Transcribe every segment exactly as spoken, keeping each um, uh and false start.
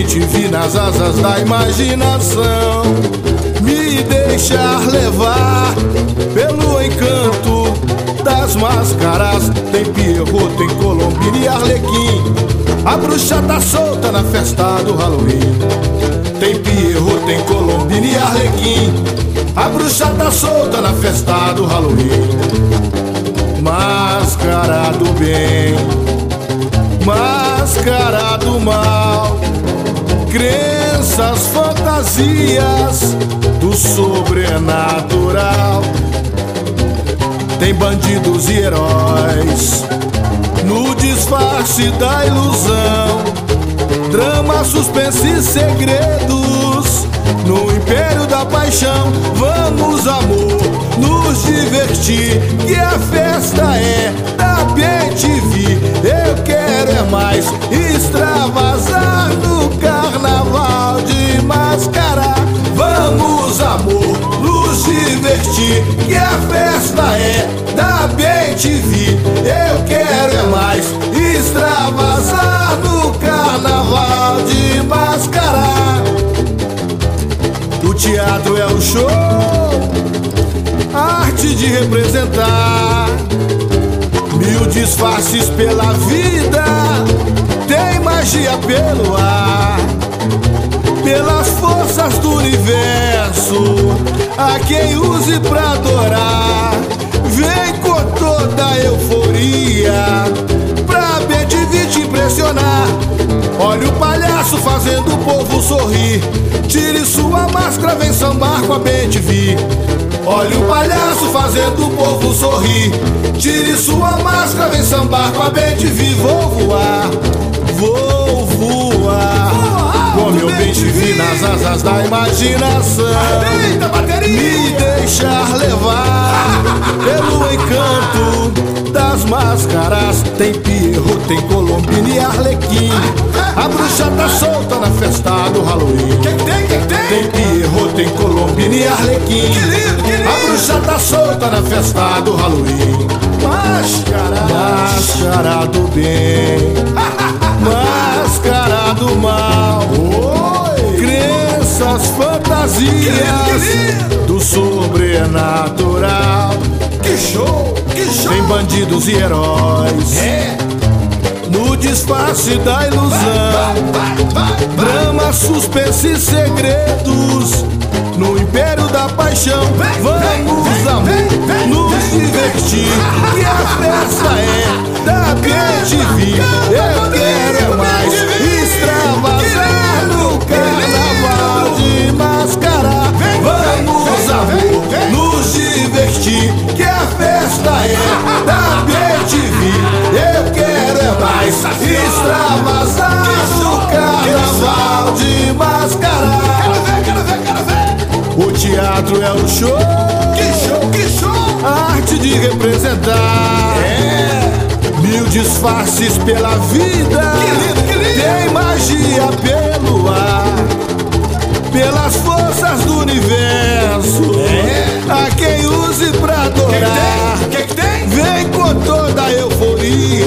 T V nas asas da imaginação, me deixar levar pelo encanto das máscaras. Tem Pierrot, tem Colombina e Arlequim. A bruxa tá solta na festa do Halloween. Tem Pierrot, tem Colombina e Arlequim. A bruxa tá solta na festa do Halloween. Máscara do bem, máscara do mal, crenças, fantasias do sobrenatural. Tem bandidos e heróis no disfarce da ilusão, drama, suspense e segredos no império da paixão. Vamos, amor, nos divertir, que a festa é da B T V. Eu quero é mais extravasar no carnaval de máscara. Vamos, amor, nos divertir, que a festa é da B T V. Eu quero é mais extravasar no carnaval de máscara. O teatro é o show, a arte de representar mil disfarces pela vida. Tem magia pelo ar, pelas forças do universo. A quem use pra adorar, vem com toda a euforia pra B T V te impressionar. Olha o palhaço fazendo o povo sorrir. Tire sua máscara, vem sambar com a B T V. Olha o palhaço fazendo o povo sorrir. Tire sua máscara, vem sambar com a B T V. Vou voar, vou voar com meu B T V nas asas da imaginação. Me deixar levar pelo encanto das máscaras. Tem Pierrot, tem Colombina e Arlequim. A bruxa tá solta na festa do Halloween. Quem tem, quem tem? Tem Pierrot, tem Colombina e Arlequim. Que lindo, que lindo. A bruxa tá solta na festa do Halloween. Máscara, máscara do bem, máscara do mal. Oi. Crenças, fantasias que lindo, que lindo. Do sobrenatural. Que show, que show. Tem bandidos e heróis é. no disfarce da ilusão, vai, vai, vai, vai. Drama, suspense e segredos no império da paixão. Vem, vamos, vem, vem, amor, vem, vem, nos vem, divertir, que a festa é da B T V. Eu quero é mais extravasar no carnaval de máscara. Vamos, amor, nos divertir, que a festa é da B T V. Eu quero é mais extravasar no carnaval de máscara. Quero ver, quero ver, quero ver. O teatro é o show, que show, que show. a arte de representar é. mil disfarces pela vida. Que lindo, que lindo. Tem magia pelo ar, pelas forças do universo. é. A quem use pra adorar, que que tem? vem com toda a euforia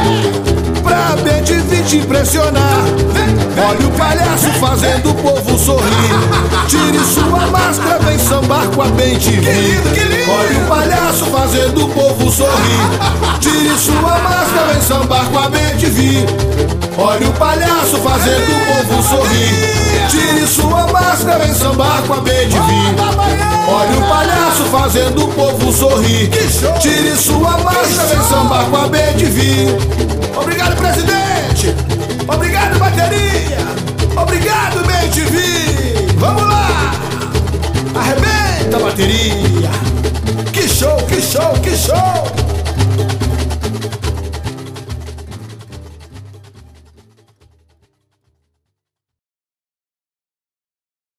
pra B T V te impressionar. Olha o palhaço fazendo o povo sorrir. Tire sua máscara, vem sambar com a B T V. Que lindo, que lindo. Olha o palhaço fazendo o povo sorrir. Tire sua máscara, vem sambar com a B T V. Olha o palhaço fazendo o povo sorrir. Tire sua máscara, vem sambar com a B T V. Olha o palhaço fazendo o povo sorrir. Tire sua máscara, vem sambar com a B T V. Obrigado, presidente. Obrigado, bateria. Obrigado, B T V. Vamos lá. Arrebenta, bateria. Que show, que show, que show.